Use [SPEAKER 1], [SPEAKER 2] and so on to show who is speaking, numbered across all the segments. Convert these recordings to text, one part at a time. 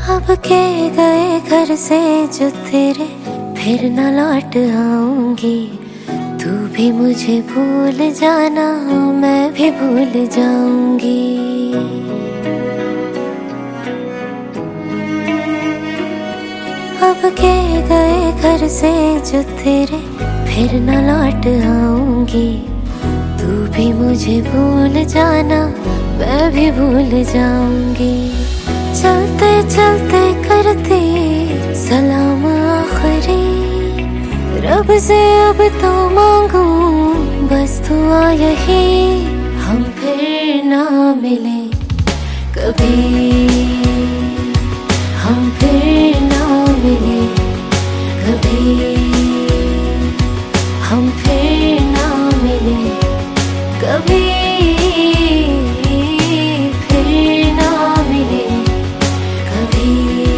[SPEAKER 1] अब के गए घर से जो तेरे फिर न लौट आऊंगी। तू भी मुझे भूल जाना, मैं भी भूल जाऊंगी। अब के गए घर से जो तेरे फिर न लौट आऊंगी। तू भी मुझे भूल जाना, मैं भी भूल जाऊंगी। चलते चलते करती सलाम आखिरी, रब से अब तो मांगू बस दुआ यही। हम फिर ना मिले कभी, हम फिर ना मिले कभी, हम फिर ना मिले कभी, फिर ना मिले कभी।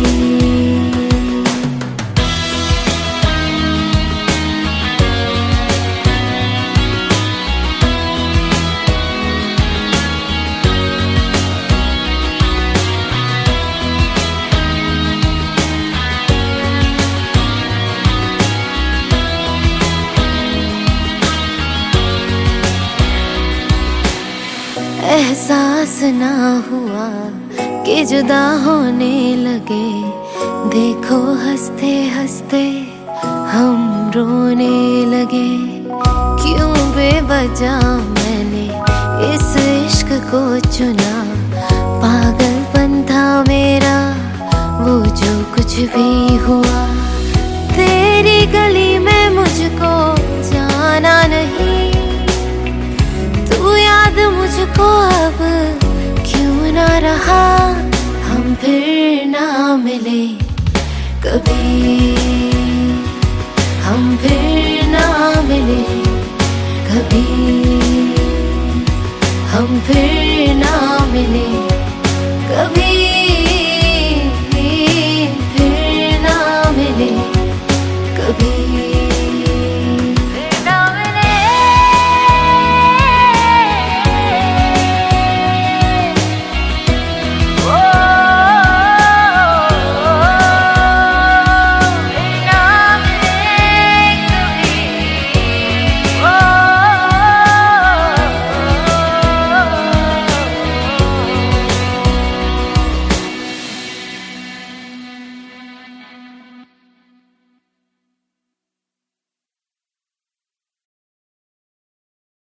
[SPEAKER 1] एहसास ना हुआ कि जुदा होने लगे। देखो हंसते हंसते हम रोने लगे। क्यों बेवजह मैंने इस इश्क को चुना। पागलपन था मेरा वो जो कुछ भी हुआ। तेरी गली में मुझको जाना नहीं। तू याद मुझको अब क्यों ना रहा।